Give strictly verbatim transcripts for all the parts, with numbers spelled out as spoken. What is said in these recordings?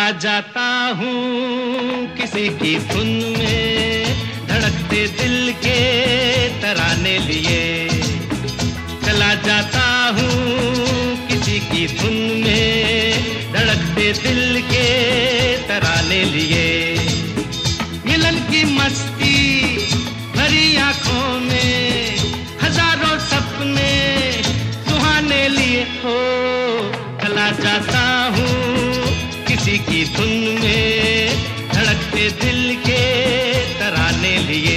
चला जाता हूँ किसी की धुन में, धड़कते दिल के तराने लिए। चला जाता हूँ किसी की धुन में, धड़कते दिल के तराने लिए। मिलन की मस्ती भरी आँखों में, हजारों सपने सुहाने लिए हो। चला जाता हूँ किसी की धुन में, धड़कते दिल के तराने लिए।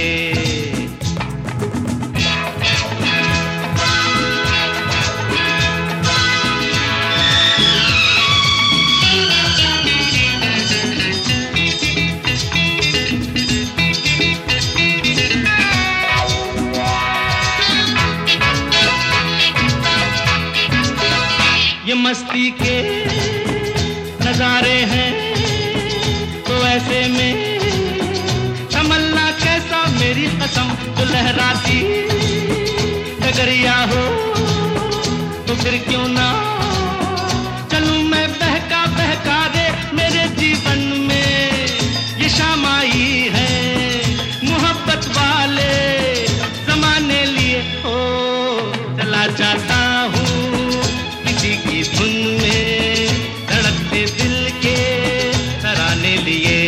ये मस्ती के नजारे हैं तो ऐसे में संभलना कैसा, मेरी कसम जो लहराती डगरिया हो तो फिर क्यों ना चलूं मैं बहका बहका रे। मेरे जीवन में ये शाम आई है मोहब्बत वाले जमाने लिए हो। चला जाता हूँ की धुन में, धड़कते दिल के तराने लिए।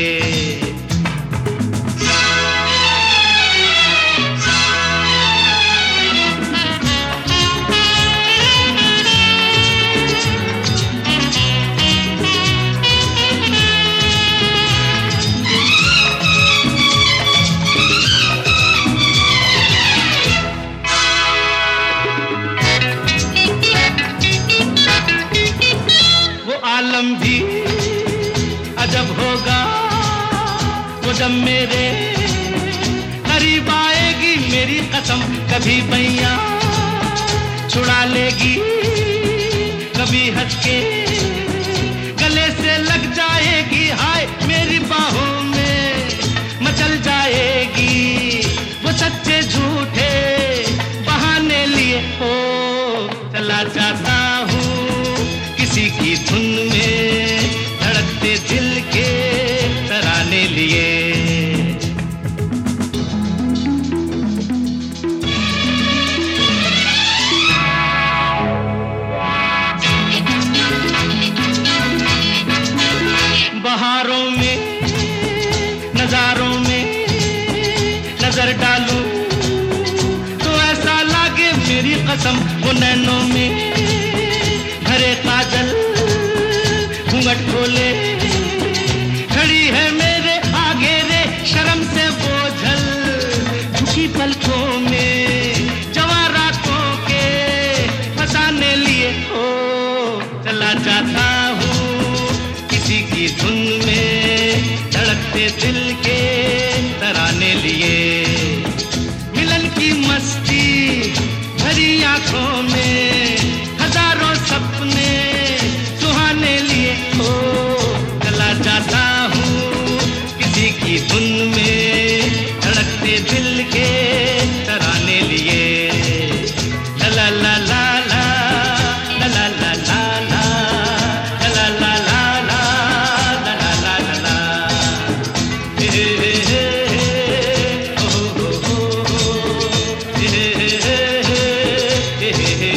आलम भी अजब होगा वो जब मेरे करीब आएगी, मेरी कसम कभी बैया छुड़ा लेगी, कभी हंस के गले से लग जाएगी। हाय मेरी बाहों में मचल जाएगी, वो सच्चे झूठे बहाने लिए हो। चला जाता हूँ किसी की धुन में, धड़कते दिल के तराने लिए। बहारों में नजारों में नजर डालूं तो ऐसा लागे, मेरी कसम वो नैनों में भरे काजल घूंघट खोले खड़ी है मेरे आगे रे। शर्म से बोझल झुकी पलकों में जवारातों के फसाने लिए हो। चला जाता हूँ किसी की धुन में, धड़कते दिल के तराने लिए। मिलन की मस्ती भरी आँखों में, हजारों सपने सुहाने लिए हो। चला जाता हूँ किसी की धुन में, धड़कते दिल के तराने लिए। ला ला ला ला ला ला ला ला ला ला ला ला ला ला ला ला ला। हे हे हे हे ओ हो हो हे हे हे हे हे हे।